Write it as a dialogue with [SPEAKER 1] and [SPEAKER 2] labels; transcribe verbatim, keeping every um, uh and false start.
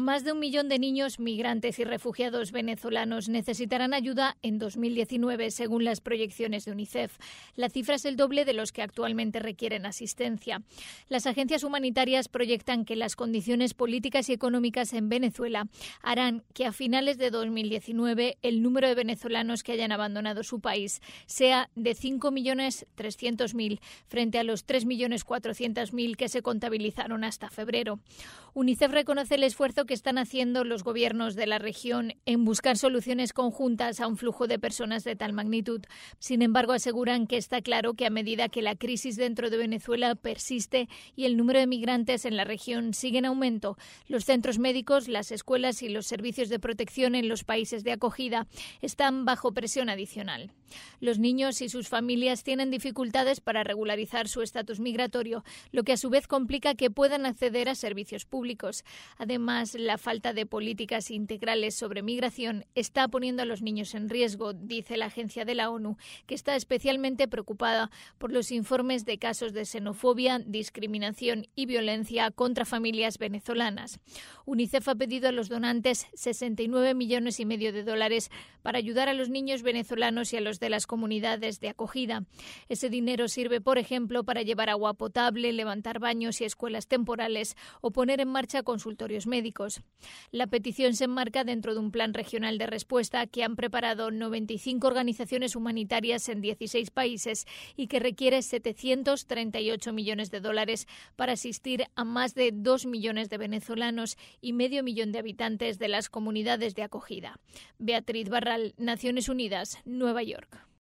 [SPEAKER 1] Más de un millón de niños migrantes y refugiados venezolanos necesitarán ayuda en dos mil diecinueve, según las proyecciones de UNICEF. La cifra es el doble de los que actualmente requieren asistencia. Las agencias humanitarias proyectan que las condiciones políticas y económicas en Venezuela harán que a finales de dos mil diecinueve el número de venezolanos que hayan abandonado su país sea de cinco millones trescientos mil frente a los tres millones cuatrocientos mil que se contabilizaron hasta febrero. UNICEF reconoce el esfuerzo que están haciendo los gobiernos de la región en buscar soluciones conjuntas a un flujo de personas de tal magnitud. Sin embargo, aseguran que está claro que a medida que la crisis dentro de Venezuela persiste y el número de migrantes en la región sigue en aumento, los centros médicos, las escuelas y los servicios de protección en los países de acogida están bajo presión adicional. Los niños y sus familias tienen dificultades para regularizar su estatus migratorio, lo que a su vez complica que puedan acceder a servicios públicos. Además, la falta de políticas integrales sobre migración está poniendo a los niños en riesgo, dice la agencia de la ONU, que está especialmente preocupada por los informes de casos de xenofobia, discriminación y violencia contra familias venezolanas. UNICEF ha pedido a los donantes sesenta y nueve millones y medio de dólares para ayudar a los niños venezolanos y a los de las comunidades de acogida. Ese dinero sirve, por ejemplo, para llevar agua potable, levantar baños y escuelas temporales o poner en marcha consultorios médicos. La petición se enmarca dentro de un plan regional de respuesta que han preparado noventa y cinco organizaciones humanitarias en dieciséis países y que requiere setecientos treinta y ocho millones de dólares para asistir a más de dos millones de venezolanos y medio millón de habitantes de las comunidades de acogida. Beatriz Barral, Naciones Unidas, Nueva York.